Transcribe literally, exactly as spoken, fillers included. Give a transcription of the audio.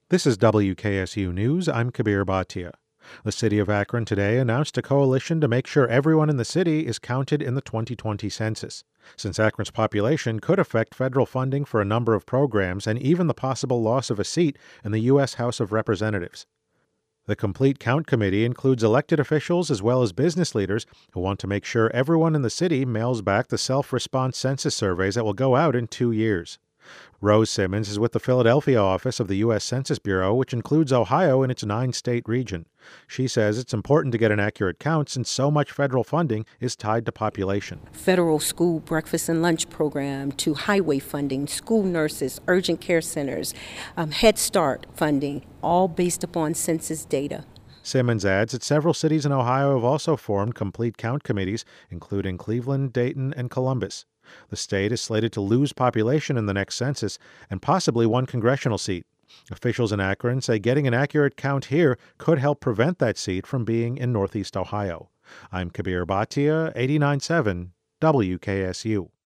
This is W K S U News. I'm Kabir Bhatia. The city of Akron today announced a coalition to make sure everyone in the city is counted in the twenty twenty census, since Akron's population could affect federal funding for a number of programs and even the possible loss of a seat in the U S House of Representatives. The Complete Count Committee includes elected officials as well as business leaders who want to make sure everyone in the city mails back the self-response census surveys that will go out in two years. Rose Simmons is with the Philadelphia office of the U S Census Bureau, which includes Ohio in its nine-state region. She says it's important to get an accurate count since so much federal funding is tied to population. Federal school breakfast and lunch program to highway funding, school nurses, urgent care centers, um, Head Start funding, all based upon census data. Simmons adds that several cities in Ohio have also formed complete count committees, including Cleveland, Dayton, and Columbus. The state is slated to lose population in the next census and possibly one congressional seat. Officials in Akron say getting an accurate count here could help prevent that seat from being in Northeast Ohio. I'm Kabir Bhatia, eighty-nine point seven W K S U.